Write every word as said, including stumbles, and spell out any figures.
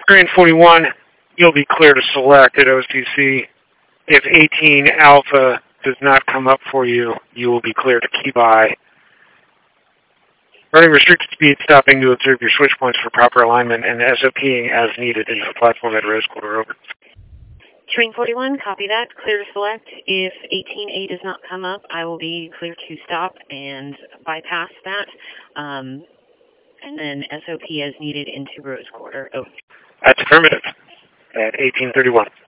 Train forty-one, you'll be clear to select at O C C. If eighteen Alpha does not come up for you, you will be clear to key by. Running restricted speed, stopping to observe your switch points for proper alignment, and SOPing as needed into the platform at rose quarter over. Train forty-one, copy that. Clear to select. If eighteen A does not come up, I will be clear to stop and bypass that, um, and then S O P as needed into rose quarter over. That's affirmative at eighteen thirty-one.